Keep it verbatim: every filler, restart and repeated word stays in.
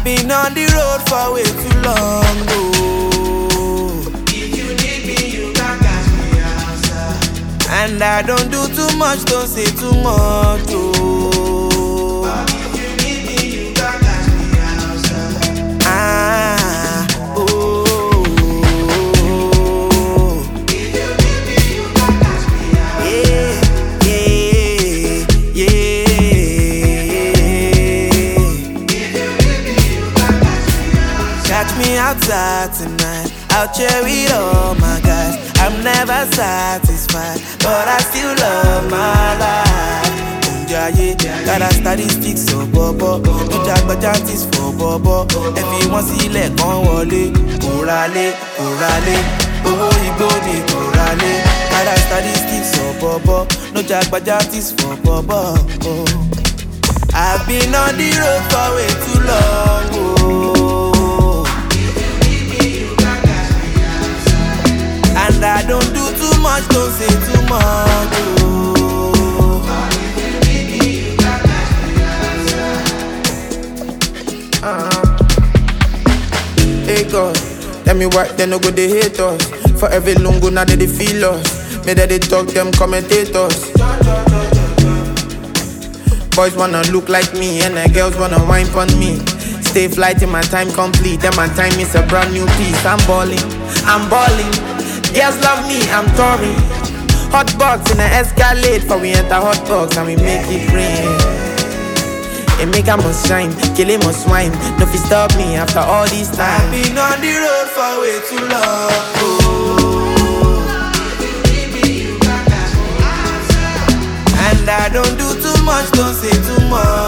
I've been on the road for way too long, oh. If you need me, you can catch me outside. And I don't do too much, don't say too much, oh. But if you need me, you can catch me outside. Ah, oh. If you need me, you can catch me outside. Yeah, yeah, yeah. Catch me outside tonight, I'll chill with all my guys. I'm never satisfied, but I still love my life. Unjaye, got a statistics so bobo. No jagbajantis for bobo. Everyone see let gon wole. Kurale, kurale, owó igbó ni kurale. Got a statistics so bobo. No jagbajantis for bobo. Oh. I've been on the road for way too long, oh. And I don't do too much, don't say too much, oh. uh-huh. Hey God, tell me why they no go they hate us. For every lungu now they, they feel us. May that they talk them commentators. Boys wanna look like me and the girls wanna wine on me. Stay fly till my time complete, then my time is a brand new piece. I'm balling, I'm balling. Girls love me, I'm touring. Hot box in the Escalade, for we enter hot box and we make it rain. It make a must shine, kill him must swine. No fi stop me after all this time. I've been on the road for way too long, oh. And I don't do too much, don't say too much.